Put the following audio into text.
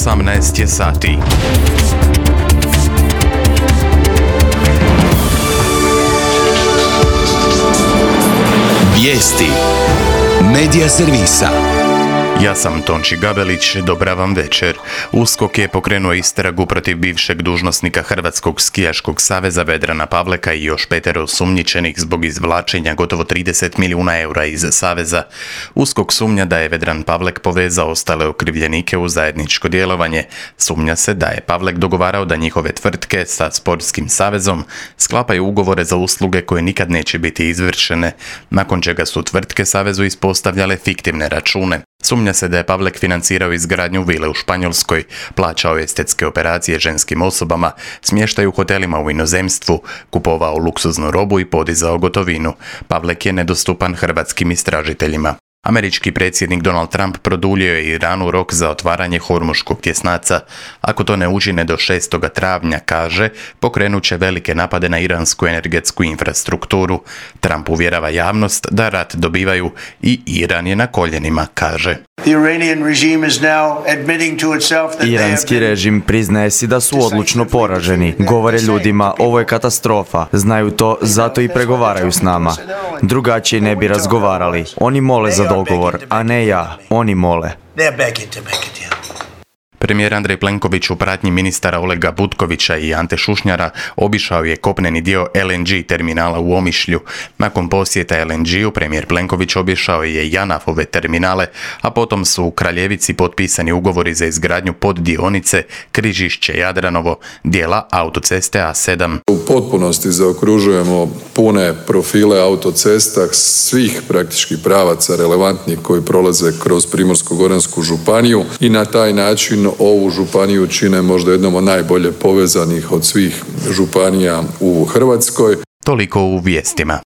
18 sati. Vijesti Medija servisa. Ja sam Tonči Gabelić, dobra vam večer. USKOK je pokrenuo istragu protiv bivšeg dužnosnika Hrvatskog skijaškog saveza Vedrana Pavleka i još 5 osumnjičenih zbog izvlačenja gotovo 30 milijuna eura iz saveza. USKOK sumnja da je Vedran Pavlek povezao ostale okrivljenike u zajedničko djelovanje. Sumnja se da je Pavlek dogovarao da njihove tvrtke sa sportskim savezom sklapaju ugovore za usluge koje nikad neće biti izvršene, nakon čega su tvrtke savezu ispostavljale fiktivne račune. Sumnja se da je Pavlek financirao izgradnju vile u Španjolskoj, plaćao estetske operacije ženskim osobama, smještaj u hotelima u inozemstvu, kupovao luksuznu robu i podizao gotovinu. Pavlek je nedostupan hrvatskim istražiteljima. Američki predsjednik Donald Trump produljio je Iranu rok za otvaranje Hormuškog tjesnaca. Ako to ne učine do 6. travnja, kaže, pokrenut će velike napade na iransku energetsku infrastrukturu. Trump uvjerava javnost da rat dobivaju i Iran je na koljenima, kaže. Iranski režim priznaje si da su odlučno poraženi. Govore ljudima, ovo je katastrofa. Znaju to, zato i pregovaraju s nama. Drugačije ne bi razgovarali. Oni mole za dogovor, a ne ja. Oni mole. Premijer Andrej Plenković u pratnji ministara Olega Butkovića i Ante Šušnjara obišao je kopneni dio LNG terminala u Omišlju. Nakon posjeta LNG-u premijer Plenković obišao je JANAF-ove terminale, a potom su u Kraljevici potpisani ugovori za izgradnju poddionice Križišće-Jadranovo, dijela autoceste A7. U potpunosti zaokružujemo pune profile autocesta svih praktički pravaca relevantnih koji prolaze kroz Primorsko-goransku županiju i na taj način ovu županiju čine možda jednom od najbolje povezanih od svih županija u Hrvatskoj. Toliko u vijestima.